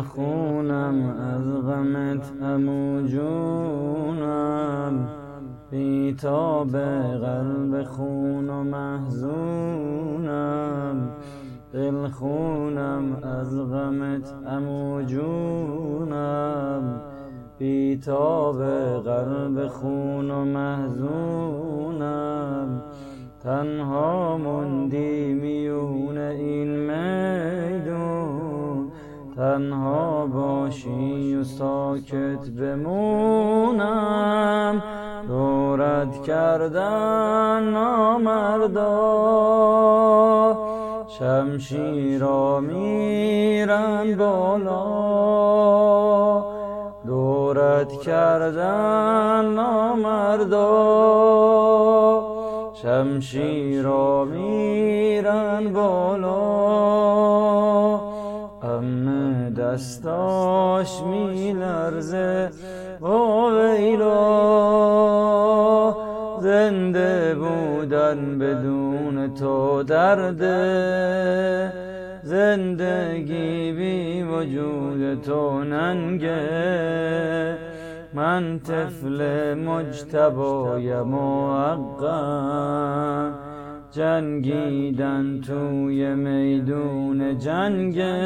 خونم از غمت عمو جونم، بی تاب قلب خون و محزونم. دل خونم از غمت عمو جونم، بی تاب قلب خون و محزونم. تنها موندی میون این میدون، تنها باشی و ساکت بمونم. دورت کردن نامردا، شمشیرا میرن بالا. دورت کردن نامردا، شمشیرا میرن بالا. عمه دستاش میلرزه با ویلا، زنده بودن بدون تو درده. زندگی بی وجود تو ننگه، من طفل مجتبایم و حقم. جنگیدن توی میدون جنگه،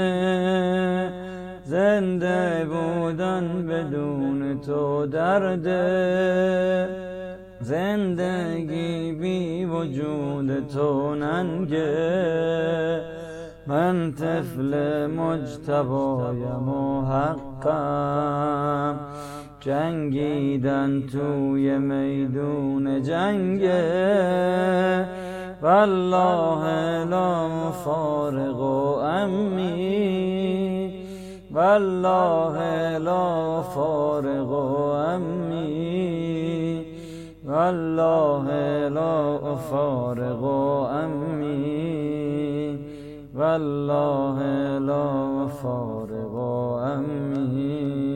زنده بودن بدون تو درده. زندگی بی وجود تو ننگه، من طفل مجتبایم و حقم. جنگیدن توی میدون جنگه، والله لا فارق عمی، والله لا فارق عمی، والله لا فارق عمی، والله لا فارق عمی.